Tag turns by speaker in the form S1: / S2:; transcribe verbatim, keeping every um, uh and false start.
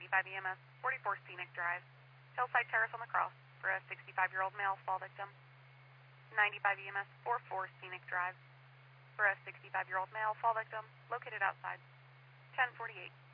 S1: ninety-five E M S, forty-four Scenic Drive, Hillside Terrace on the Cross, for a sixty-five-year-old male fall victim. ninety-five E M S, forty-four Scenic Drive, for a sixty-five-year-old male fall victim, located outside. ten forty-eight.